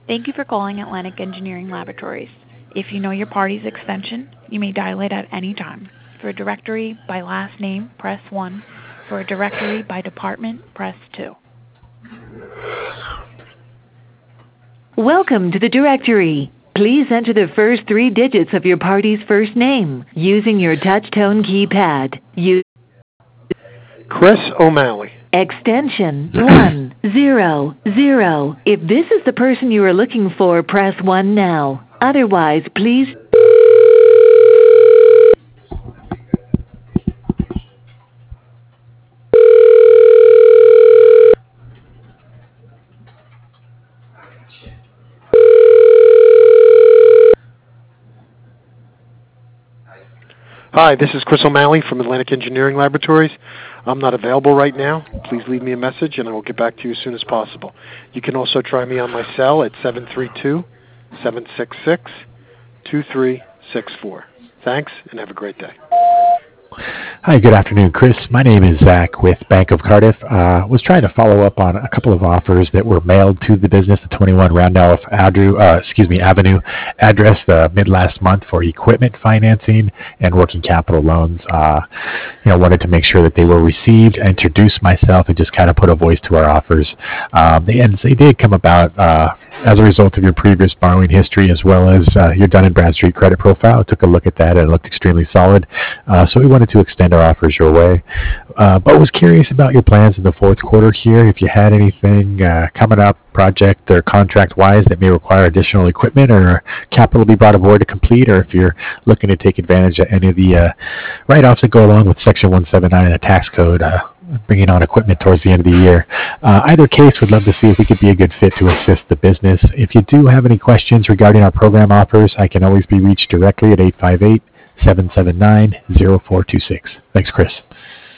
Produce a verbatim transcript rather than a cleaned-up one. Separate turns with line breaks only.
Thank you for calling Atlantic Engineering Laboratories. If you know your party's extension, you may dial it at any time. For a directory by last name, press one. For a directory by department, press two.
Welcome to the directory. Please enter the first three digits of your party's first name using your touch-tone keypad. Use
Chris O'Malley.
Extension one zero zero. If this is the person you are looking for, press one now. Otherwise, please...
Hi, this is Chris O'Malley from Atlantic Engineering Laboratories. I'm not available right now. Please leave me a message and I will get back to you as soon as possible. You can also try me on my cell at seven three two, seven six six, two three six four. Thanks and have a great day.
Hi, good afternoon, Chris. My name is Zach with Bank of Cardiff. I uh, was trying to follow up on a couple of offers that were mailed to the business at twenty-one Randolph Avenue, uh, excuse me, Avenue, address uh, mid last month for equipment financing and working capital loans. Uh, you know, wanted to make sure that they were received, introduce myself, and just kind of put a voice to our offers. Um, they, and they did come about uh, as a result of your previous borrowing history as well as uh, your Dun and Bradstreet credit profile. I took a look at that and it looked extremely solid. Uh, so we wanted to extend our offers your way. Uh, but was curious about your plans in the fourth quarter here, if you had anything uh, coming up, project or contract-wise, that may require additional equipment or capital to be brought aboard to complete, or if you're looking to take advantage of any of the uh, write-offs that go along with Section one seventy-nine of the tax code, uh, bringing on equipment towards the end of the year. Uh, either case, we'd love to see if we could be a good fit to assist the business. If you do have any questions regarding our program offers, I can always be reached directly at eight five eight, seven seven nine, zero four two six. Thanks, Chris.